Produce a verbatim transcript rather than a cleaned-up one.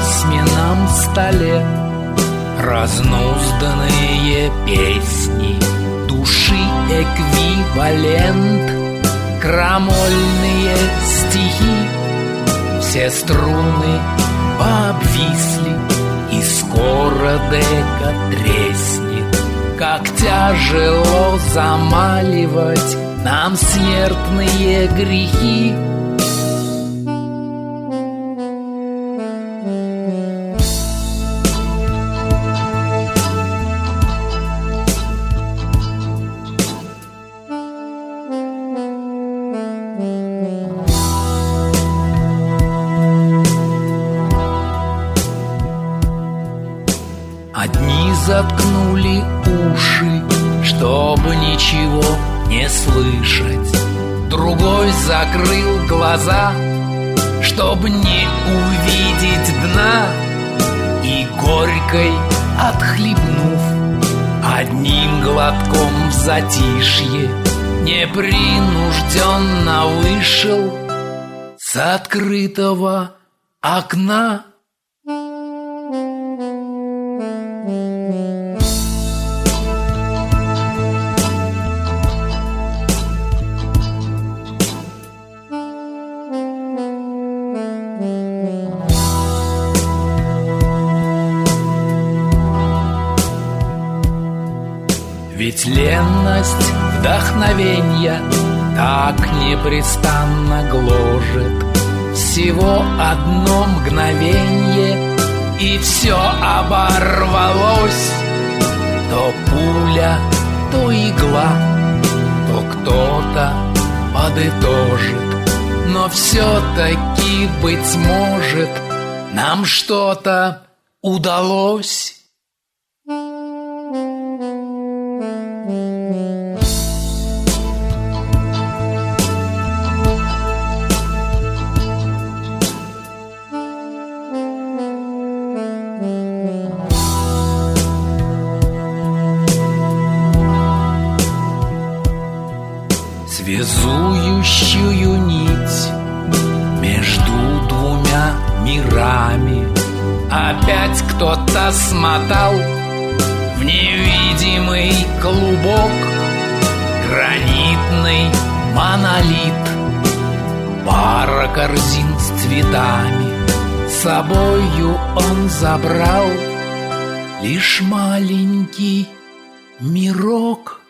письменном столе разнузданные песни, души эквивалент, крамольные стихи. Все струны пообвисли, и скоро дека треснет. Как тяжело замаливать нам смертные грехи. Одни заткнули уши, чтобы ничего не слышать. Другой закрыл глаза, чтобы не увидеть дна. И горькой отхлебнув одним глотком в затишье, непринужденно вышел с открытого окна. Ведь ленность вдохновенья так непрестанно гложет. Всего одно мгновенье, и все оборвалось. То пуля, то игла, то кто-то подытожит. Но все-таки, быть может, нам что-то удалось. Связующую нить между двумя мирами опять кто-то смотал в невидимый клубок. Гранитный монолит, пара корзин с цветами, с собою он забрал лишь маленький мирок.